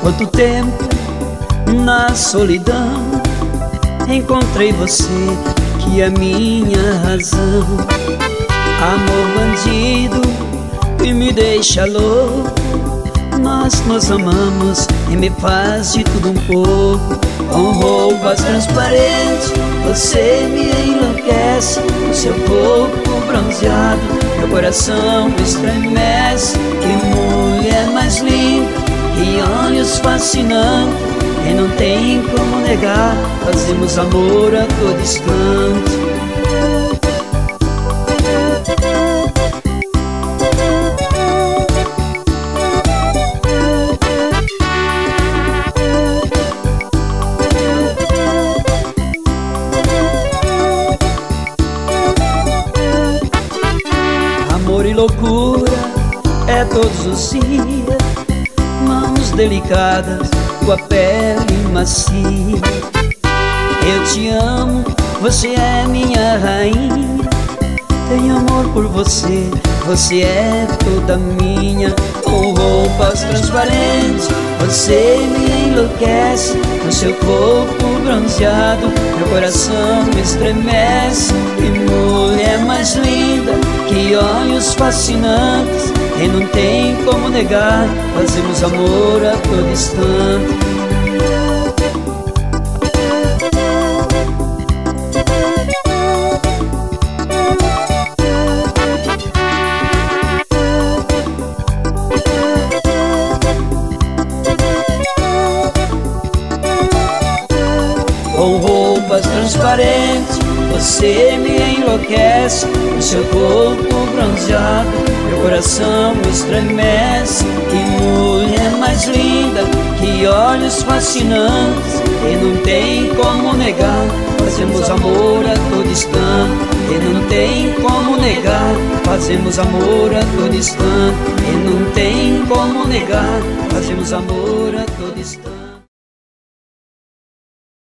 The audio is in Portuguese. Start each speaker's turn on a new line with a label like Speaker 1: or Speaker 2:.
Speaker 1: Quanto tempo na solidão encontrei você, que é minha razão. Amor bandido que me deixa louco, nós nos amamos e me faz de tudo um pouco. Com roupas transparentes você me enlouquece, o seu corpo bronzeado meu coração estremece. Que mulher mais linda, que olhos fascinantes, e não tem como negar, fazemos amor a todo instante. Amor e loucura é todos os dias, mãos delicadas, tua pele macia. Eu te amo, você é minha rainha. Tenho amor por você, você é toda minha. Com roupas transparentes você me enlouquece, no seu corpo bronzeado meu coração estremece. Que mulher mais linda, que olhos fascinantes, e não tem como negar, fazemos amor a todo instante. Com roupas transparentes você me enlouquece, o seu corpo bronzeado meu coração estremece. Que mulher mais linda, que olhos fascinantes, e não tem como negar, fazemos amor a todo instante. E não tem como negar, fazemos amor a todo instante. E não tem como negar, fazemos amor a todo instante.